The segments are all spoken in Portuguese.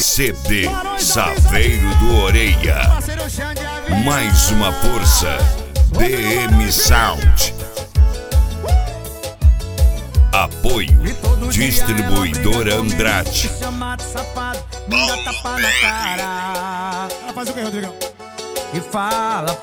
CD Saveiro do Orelha. Mais uma força. DM Sound. Apoio Distribuidora Andrade. Faz o que, Rodrigão? E fala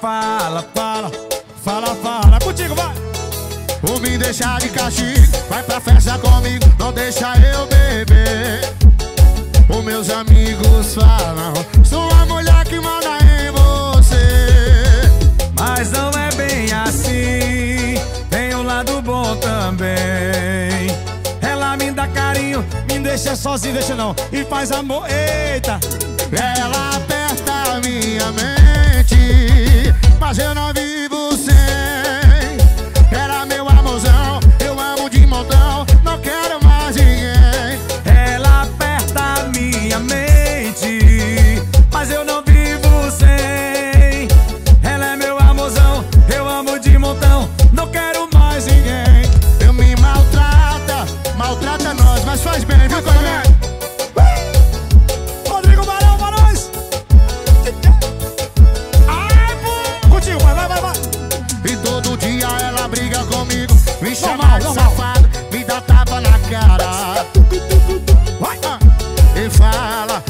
contigo, vai! Por me deixar de castigo, vai pra festa comigo, não deixa eu beber. Os meus amigos falam, sou a mulher que manda em você. Mas não é bem assim, tem um lado bom também. Ela me dá carinho, me deixa sozinho, deixa não, e faz amor, eita. Ela aperta a minha mente, mas eu não vivo sem. Era meu amorzão, eu amo de montão, não quero mais ninguém. Ela aperta a minha mente, mas eu não vivo sem. Ela é meu amorzão, eu amo de montão, não quero mais ninguém. Eu me maltrata nós, mas faz bem, viu, colega? Rodrigo Barão, Barões! Ai, pô! Contigo, vai. E todo dia ela briga comigo, me chama de safado, me dá tapa na cara. Vai! E fala,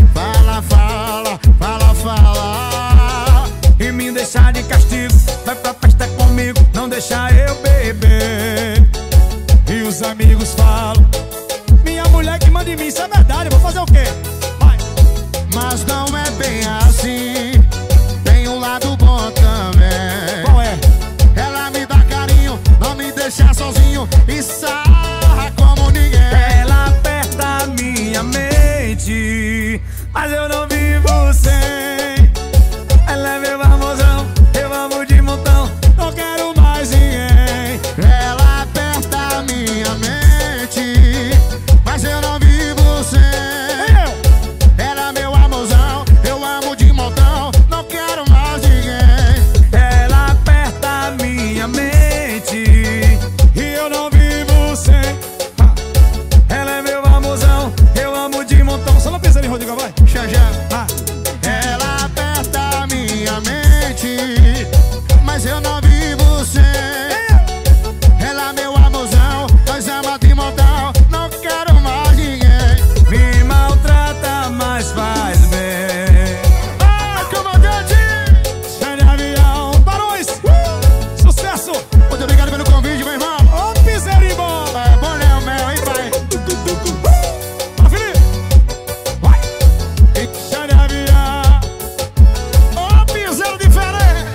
E me deixar de castigo, vai pra festa comigo, não deixa eu beber. E os amigos falam, minha mulher que manda em mim, isso é verdade, eu vou fazer o quê? Vai! mas não é bem assim, tem um lado bom também. Qual é? Ela me dá carinho, não me deixa sozinho e sarra como ninguém. Ela aperta a minha mente, mas eu não vivo sem. Ela é meu amorzão, eu amo de montão, não quero mais ninguém. Ela aperta a minha mente, mas eu não vivo sem. Ela é meu amorzão, eu amo de montão, não quero mais ninguém. Ela aperta a minha mente e eu não vivo sem. Ela é meu amorzão, eu amo de montão. Só não pisa ali, Rodrigo, vai. Já. Ela aperta a minha mente, mas eu não vivo sem. Ela é meu amorzão, nós ama de montão, não quero mais ninguém. Me maltrata, mas faz bem. Ai, comandante! Xande Avião, Barões! Sucesso! Muito obrigado pelo convite, meu irmão. Ô, piseirinho bom! É bom, né, o mel, hein, pai? Ó, Felipe! Vai! Xande Avião! Ô, piseiro diferente!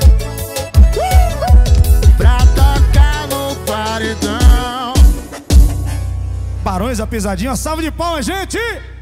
Pra tocar no paredão. Barões, a pisadinha, salve de palmas, gente!